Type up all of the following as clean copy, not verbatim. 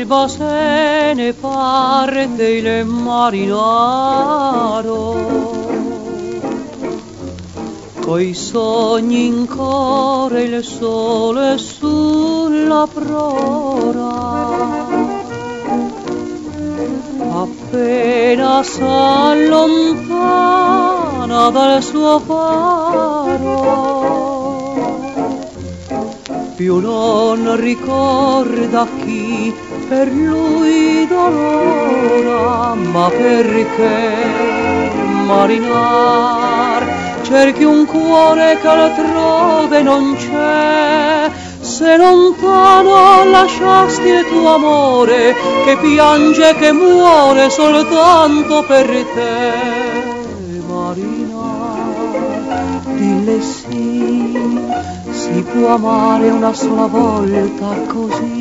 l'alba se ne parte il marinaro, coi sogni in cuore, il sole sulla prora. Appena s'allontana dal suo faro, più non ricorda chi per lui dolora, ma perché marinar cerchi un cuore che altrove non c'è, se lontano lasciasti il tuo amore che piange, che muore soltanto per te. Marinar, dille sì, si può amare una sola volta così.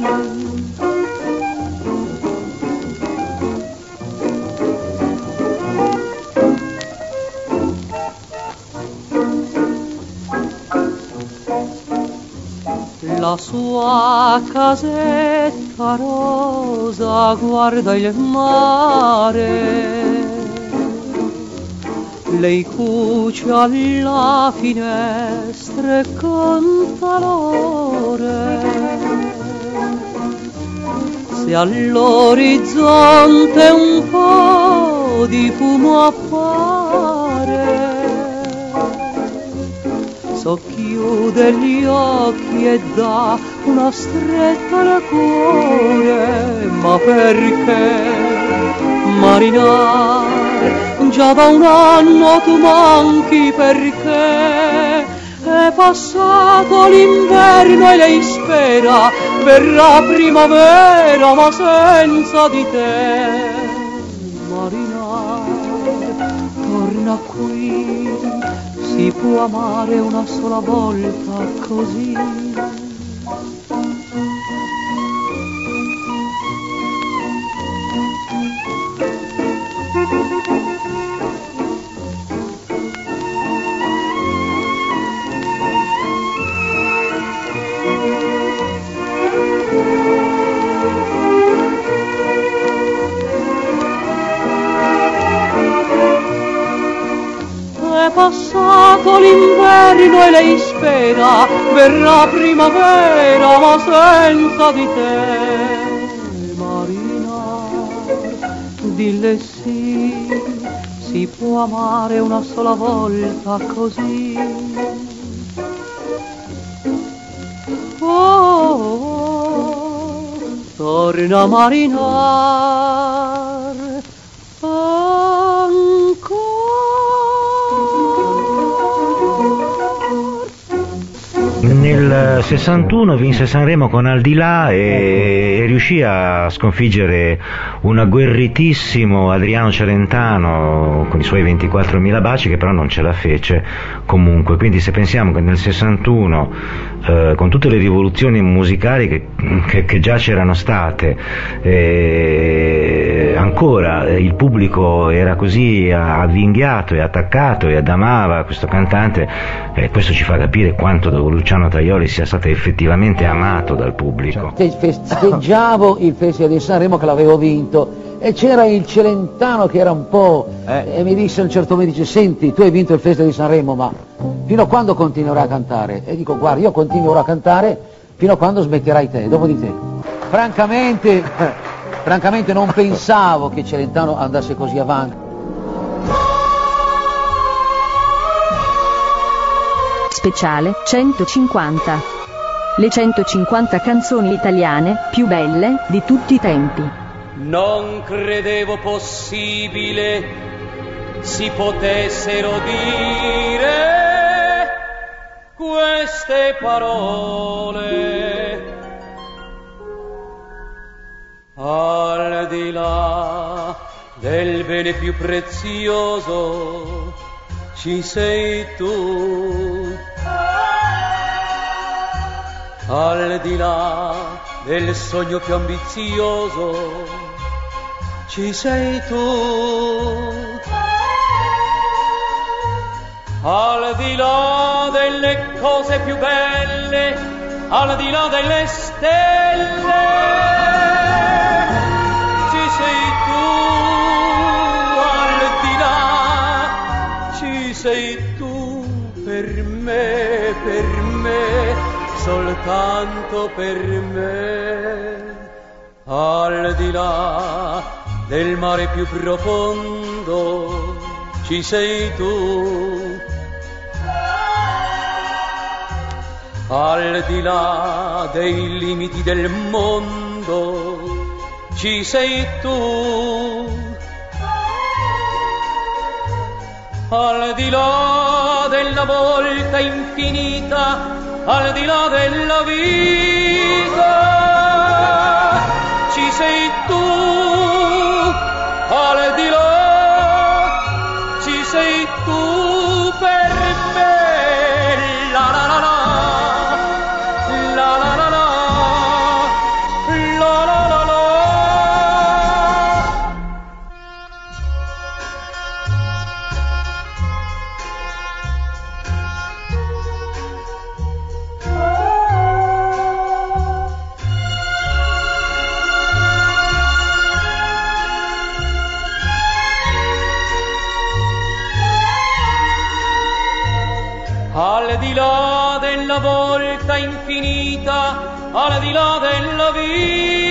La sua casetta rosa guarda il mare, lei cuce alla finestra e canta l'ore. Se all'orizzonte un po' di fumo appare, socchiude gli occhi e dà una stretta al cuore, ma perché marinar, già da un anno tu manchi, perché è passato l'inverno e lei spera verrà primavera, ma senza di te. Marinar, torna qui, si può amare una sola volta così. È passato l'inverno e lei spera verrà primavera, ma senza di te. Marinar, dille sì, si può amare una sola volta così. Oh, torna marinar ancora. Nel 61 vinse Sanremo con Al di là e riuscì a sconfiggere un agguerritissimo Adriano Celentano con i suoi 24.000 baci, che però non ce la fece comunque. Quindi se pensiamo che nel 61 con tutte le rivoluzioni musicali che già c'erano state, ancora il pubblico era così avvinghiato e attaccato e amava questo cantante, questo ci fa capire quanto Luciano Tajoli sia stato effettivamente amato dal pubblico. Festeggiavo il Festival di Sanremo che l'avevo vinto e c'era il Celentano che era un po' e mi disse a un certo momento, dice: senti, tu hai vinto il Festival di Sanremo, ma fino a quando continuerai a cantare? E dico: guarda, io continuerò a cantare fino a quando smetterai te, dopo di te. Francamente non pensavo che Celentano andasse così avanti. Speciale 150. Le 150 canzoni italiane più belle di tutti i tempi. Non credevo possibile si potessero dire queste parole. Al di là del bene più prezioso ci sei tu. Al di là del sogno più ambizioso ci sei tu. Al di là delle cose più belle, al di là delle stelle, soltanto per me, al di là del mare più profondo ci sei tu, al di là dei limiti del mondo ci sei tu, al di là della volta infinita, al di là della vita ci sei tu, al di là ci sei tu per me, la la la la, la la la la, la la la la. Al di là della volta infinita, al di là della vita